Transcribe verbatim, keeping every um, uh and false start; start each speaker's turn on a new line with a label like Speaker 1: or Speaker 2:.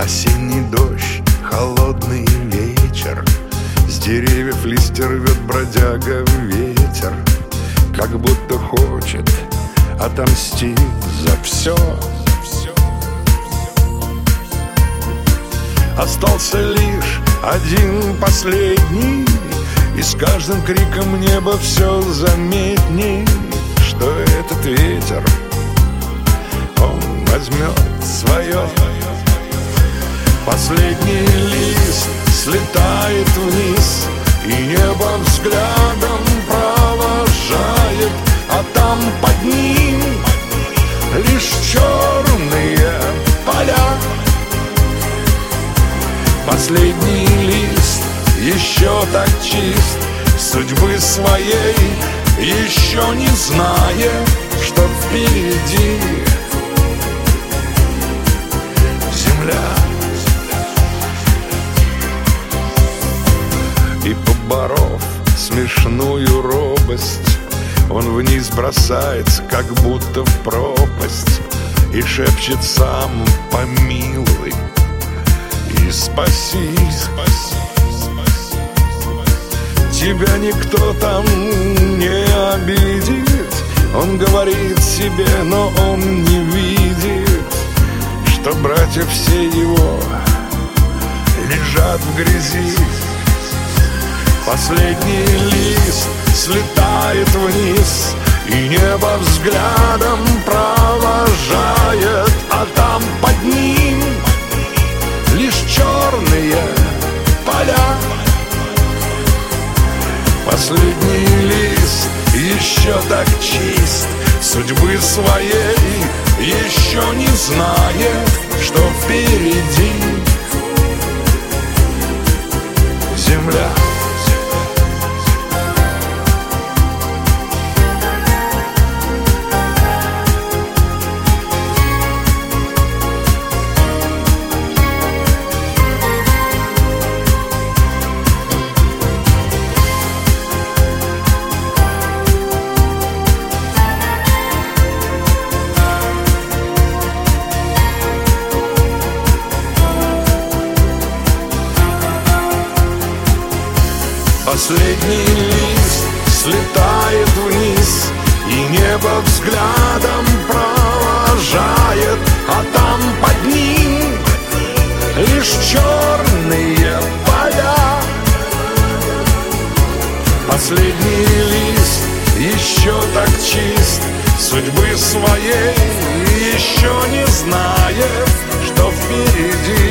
Speaker 1: Осенний дождь, холодный вечер, с деревьев листья рвет бродяга ветер, как будто хочет отомстить за все. Остался лишь один последний, и с каждым криком небо все заметней, что этот ветер, он возьмет свое. Последний лист слетает вниз, и небо взглядом провожает, а там под ним лишь черные поля. Последний лист еще так чист, судьбы своей еще не зная, что впереди земля. И поборов смешную робость, он вниз бросается, как будто в пропасть, и шепчет сам: помилуй и спаси. Тебя никто там не обидит, он говорит себе, но он не видит, что братья все его лежат в грязи. Последний лист слетает вниз, и небо взглядом провожает, а там под ним лишь черные поля. Последний лист еще так чист, судьбы своей еще не знает, что впереди земля. Последний лист слетает вниз, и небо взглядом провожает, а там под ним лишь черные поля. Последний лист еще так чист, судьбы своей еще не знает, что впереди